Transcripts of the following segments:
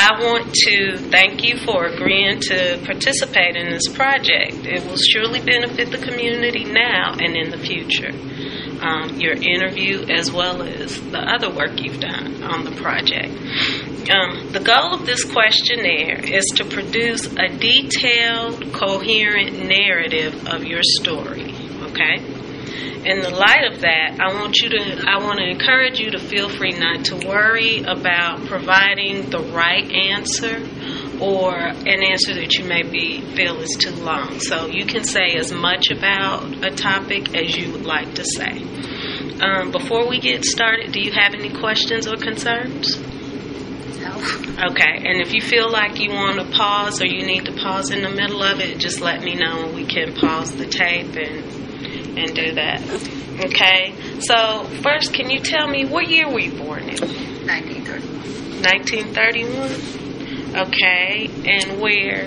I want to thank you for agreeing to participate in this project. It will surely benefit the community now and in the future. Your interview as well as the other work you've done on the project. The goal of this questionnaire is to produce a detailed, coherent narrative of your story, okay? In the light of that, I want to encourage you to feel free not to worry about providing the right answer or an answer that you feel is too long. So you can say as much about a topic as you would like to say. Before we get started, do you have any questions or concerns? No. Okay, and if you feel like you want to pause or you need to pause in the middle of it, just let me know and we can pause the tape and do that. Okay, so first, can you tell me what year were you born in? 1931. 1931? Okay, and where?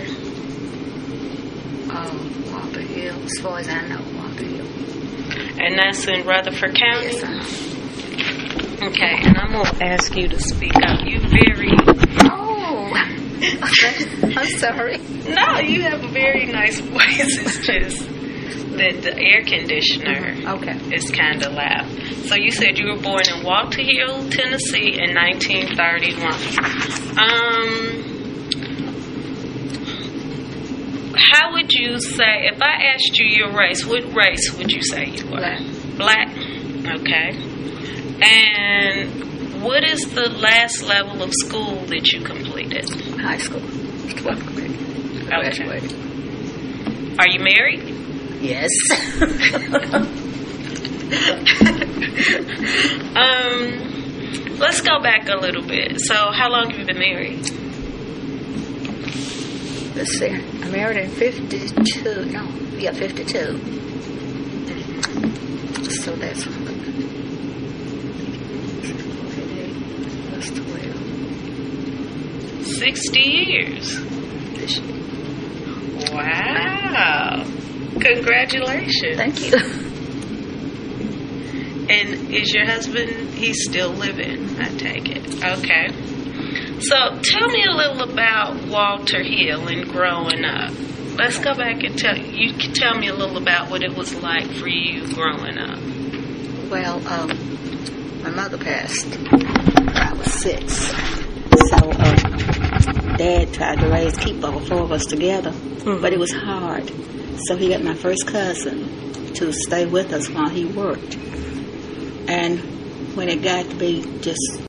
Walker Hill, as far as I know, Walker Hill. And that's in Rutherford County? Yes, I know. Okay, and I'm going to ask you to speak up. You very... Oh, I'm sorry. No, you have a very nice voice. It's just that the air conditioner is kind of loud. So you said you were born in Walter Hill, Tennessee in 1931. How would you say, if I asked you your race, what race would you say you were? Black. Okay. And what is the last level of school that you completed? High school. 12th grade. Okay. Are you married? Yes. Let's go back a little bit. So how long have you been married? Let's see. I married in 52. No. Yeah, 52. So that's 60 years. This year. Wow. Congratulations. Thank you. And is your husband, he's still living, I take it. Okay. So tell me a little about Walter Hill and growing up. Let's go back and you can tell me a little about what it was like for you growing up. Well, my mother passed when I was 6. So Dad tried to keep all 4 of us together, but it was hard. So he got my first cousin to stay with us while he worked. And when it got to be just